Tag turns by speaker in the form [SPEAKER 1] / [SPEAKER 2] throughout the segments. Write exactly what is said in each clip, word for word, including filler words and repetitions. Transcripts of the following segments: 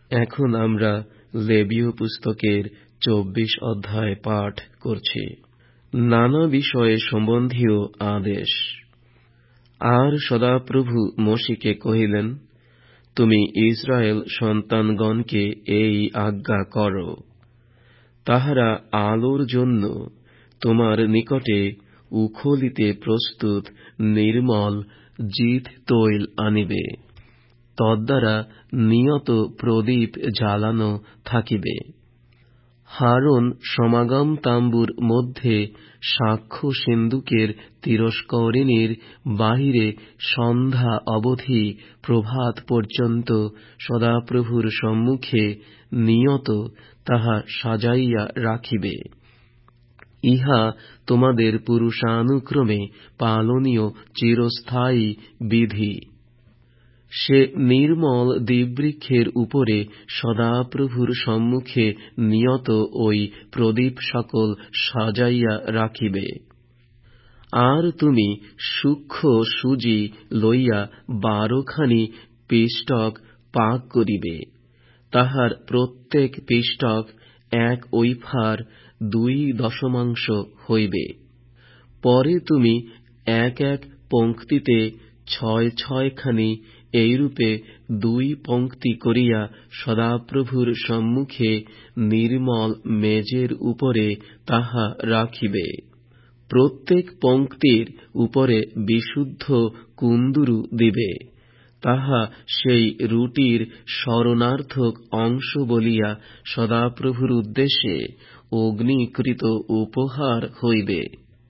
[SPEAKER 1] এখন আমরা লেবীয় পুস্তকের চব্বিশ অধ্যায় পাঠ করছি। নানা বিষয়ে সম্বন্ধীয় আদেশ। আর সদাপ্রভু মোশিকে কহিলেন, তুমি ইসরায়েল সন্তানগণকে এই আজ্ঞা করো, তাহারা আলোর জন্য তোমার নিকটে উখলিতে প্রস্তুত নির্মল জিত তৈল আনিবে, তদ্বারা নিয়ত প্রদীপ জ্বালানো থাকিবে। হারন সমাগম তাম্বুর মধ্যে সাক্ষ্য সিন্দুকের তিরস্করিণীর বাহিরে সন্ধ্যা অবধি প্রভাত পর্যন্ত সদাপ্রভুর সম্মুখে নিয়ত তাহা সাজাইয়া রাখিবে। ইহা তোমাদের পুরুষানুক্রমে পালনীয় চিরস্থায়ী বিধি। সে নির্মল দ্বীববৃক্ষের উপরে সদাপ্রভুর সম্মুখে নিয়ত ওই প্রদীপ সকল সাজাইয়া রাখিবে। আর তুমি সূক্ষ্ম সুজি লইয়া বারোখানি পিষ্টক পাক করিবে, তাহার প্রত্যেক পিষ্টক এক ওইফার দুই দশমাংশ হইবে। পরে তুমি এক এক পংক্তিতে ছয় ছয়খানি এইরূপে দুই পংক্তি করিয়া সদাপ্রভুর সম্মুখে নির্মল মেজের উপরে তাহা রাখিবে। প্রত্যেক পংক্তির উপরে বিশুদ্ধ কুন্দুরু দিবে, তাহা সেই রুটির স্মরণার্থক অংশ বলিয়া সদাপ্রভুর উদ্দেশ্যে অগ্নিকৃত উপহার হইবে।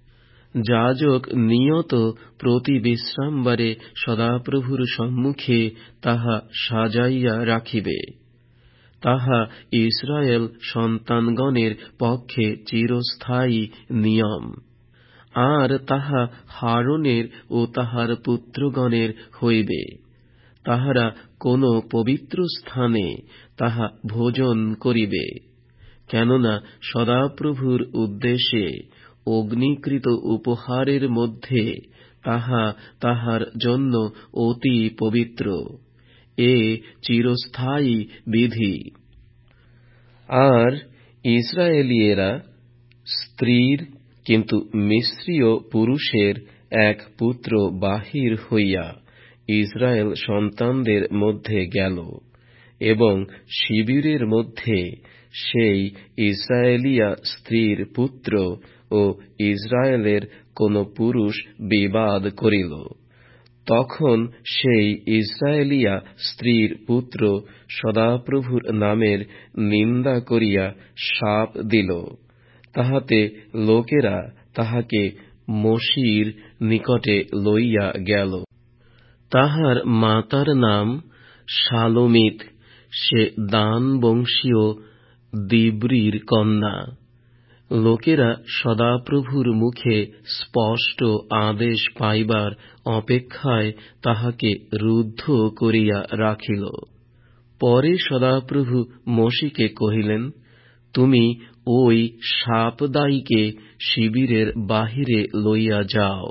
[SPEAKER 1] যাজক নিয়ত প্রতি বিশ্রামবারে সদাপ্রভুর সম্মুখে তাহা সাজাইয়া রাখিবে। তাহা ইসরায়েল সন্তানগণের পক্ষে চিরস্থায়ী নিয়ম। আর তাহা হারনের ও তাহার পুত্রগণের হইবে। তাহারা কোন পবিত্র স্থানে তাহা ভোজন করিবে, কেননা সদাপ্রভুর উদ্দেশ্যে অগ্নিকৃত উপহারের মধ্যে তাহা তাহার জন্য অতি পবিত্র। এ চিরস্থায়ী বিধি। আর ইসরায়েলীয়েরা স্ত্রীর কিন্তু মিশ্রীয় পুরুষের এক পুত্র বাহির হইয়া ইসরায়েল সন্তানদের মধ্যে গেল, এবং শিবিরের মধ্যে সেই ইসরায়েলিয়া স্ত্রীর পুত্র ও ইসরায়েলের কোন পুরুষ বিবাদ করিল। তখন সেই ইসরায়েলিয়া স্ত্রীর পুত্র সদাপ্রভুর নামের নিন্দা করিয়া শাপ দিল। তাহাতে লোকেরা তাহাকে মোশির নিকটে লইয়া গেল। তাহার মাতার নাম শালোমিত, সে দান বংশীয় দিব্রির কন্যা। লোকেরা সদাপ্রভুর মুখে স্পষ্ট আদেশ পাইবার অপেক্ষায় তাহাকে রুদ্ধ করিয়া রাখিল। পরে সদাপ্রভু মোশিকে কহিলেন, তুমি ওই শাপদায়ীকে শিবিরের বাহিরে লইয়া যাও।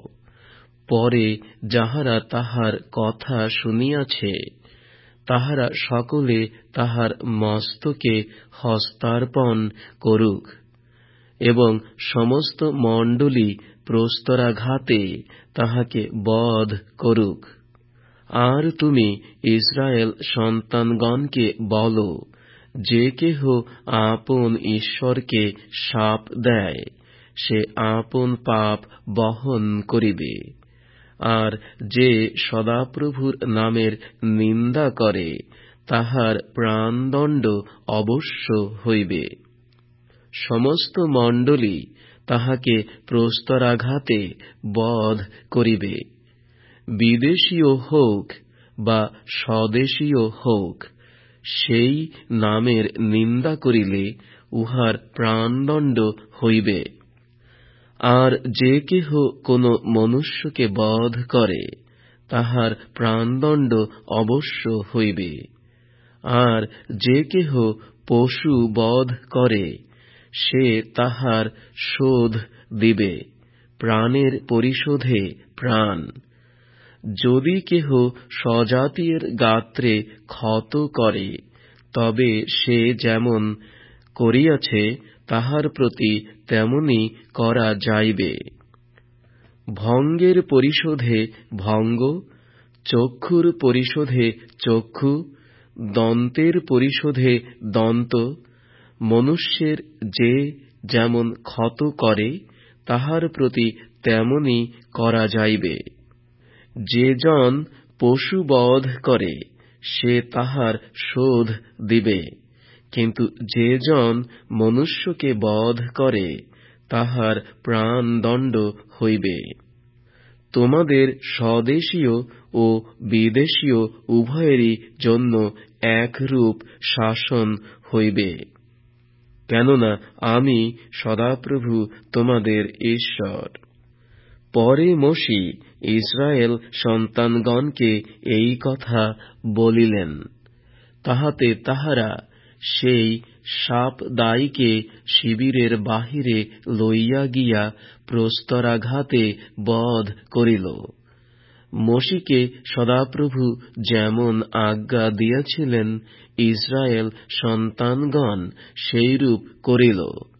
[SPEAKER 1] পরে যাহারা তাহার কথা শুনিয়াছে, তাহারা সকলে তাহার মস্তকে হস্তার্পণ করুক, এবং সমস্ত মণ্ডলী প্রস্তরাঘাতে তাহাকে বধ করুক। আর তুমি ইসরায়েল সন্তানগণকে বল, যে কেহ আপন ঈশ্বরকে শাপ দেয়, সে আপন পাপ বহন করিবে। আর যে সদাপ্রভুর নামের নিন্দা করে, তাহার প্রাণদণ্ড অবশ্য হইবে। সমস্ত মণ্ডলী তাহাকে প্রস্তরাঘাতে বধ করিবে। বিদেশীয় হোক বা স্বদেশীয় হোক, সেই নামের নিন্দা করিলে উহার প্রাণদণ্ড হইবে। আর যে কেহ কোন মনুষ্যকে বধ করে, তাহার প্রাণদণ্ড অবশ্য হইবে। আর যে কেহ পশু বধ করে, সে তাহার শোধ দিবে, প্রাণের পরিশোধে প্রাণ। যদি কেহ স্বজাতির গাত্রে ক্ষত করে, তবে সে যেমন করিয়াছে তাহার প্রতি তেমনি করা যাইবে। ভঙ্গের পরিশোধে ভঙ্গ, চক্ষুর পরিশোধে চক্ষু, দন্তের পরিশোধে দন্ত। মনুষ্যের যে যেমন ক্ষত করে তাহার প্রতি তেমনি করা যাইবে। যে জন পশু বধ করে সে তাহার শোধ দিবে, কিন্তু যে জন মনুষ্যকে বধ করে তাহার প্রাণদণ্ড হইবে। তোমাদের স্বদেশীয় ও বিদেশীয় উভয়েরই জন্য একরূপ শাসন হইবে, কেননা আমি সদাপ্রভু তোমাদের ঈশ্বর। পরে মোশে ইস্রায়েল সন্তানগণকে এই কথা বলিলেন, তাহাতে তাহারা সেই সাপদাইকে শিবিরের বাহিরে লইয়া গিয়া প্রস্তরাঘাতে বধ করিল। মোশিকে সদাপ্রভু যেমন আজ্ঞা দিয়াছিলেন ইস্রায়েল সন্তানগণ সেইরূপ করিল।